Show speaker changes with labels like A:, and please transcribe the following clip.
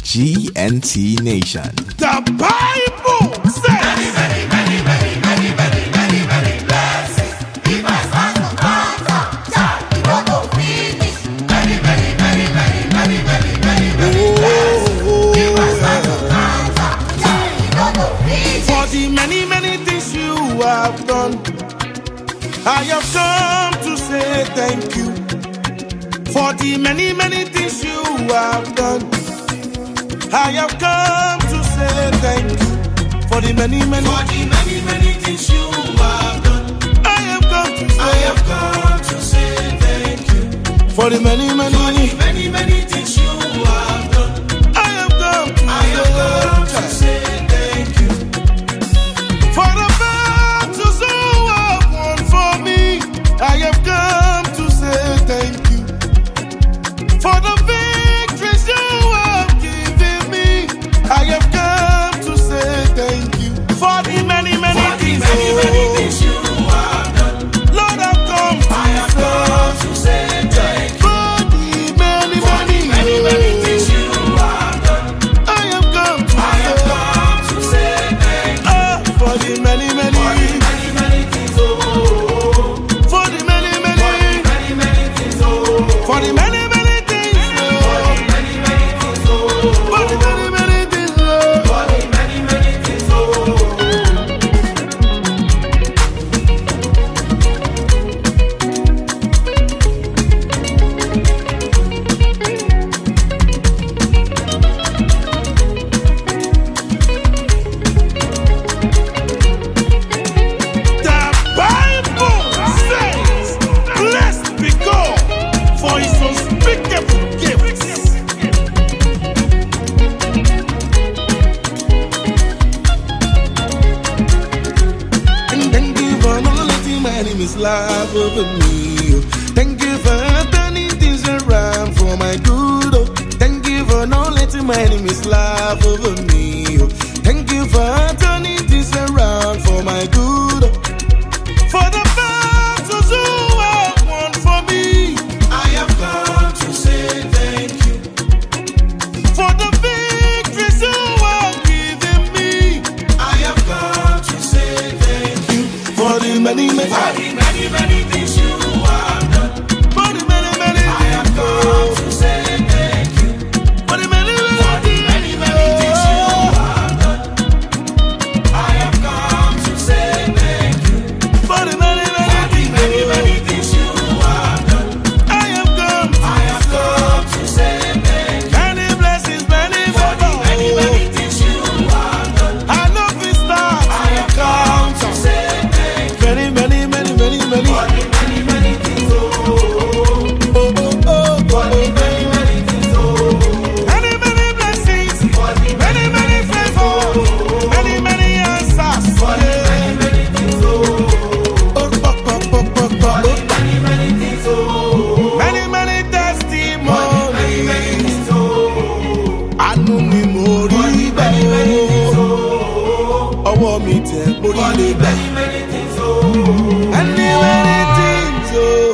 A: GNT Nation.
B: The Bible says
C: Many blessings. If I start to count up, you don't go finish. Many blessings. If I start to count up, you don't go finish.
B: for the many things you have done, I have come to say thank you. For the many things you have done, I have come to say thank you. For the many things you have done, I have come to say thank you. For the many things you have done, I have come to say thank you. For the battles you have won for me, I have come to say thank you. For the victories you have given me, I have come to say thank you. For the many things you have done, Lord, I've come to say thank you. For the many things you have done, I have come to say thank you. For the many things, for the many things, for the many love over me. Thank you for turning things around for my good. Thank you for not letting my enemies laugh over me. Thank you for turning things around for my good. For the battles you have won for me, I have come to say thank you. For the victories you have given me, I have come to say thank you. For the many things you have done, for the many I have come to say thank you. For the many things you have done, I have come to say thank you. For the many things you have done, I have come to say thank you. Many blessings, many for the many things you have done, I know we start. I have come to say thank you. Many for the many things, for the many things, many blessings, for the many favors, many answers, for the many things, for the many things, many testimonies, anu mi mo rí bẹ́ẹ̀ ọwọ́ mi tẹ̀ borí lè bẹ́ẹ̀. Many things,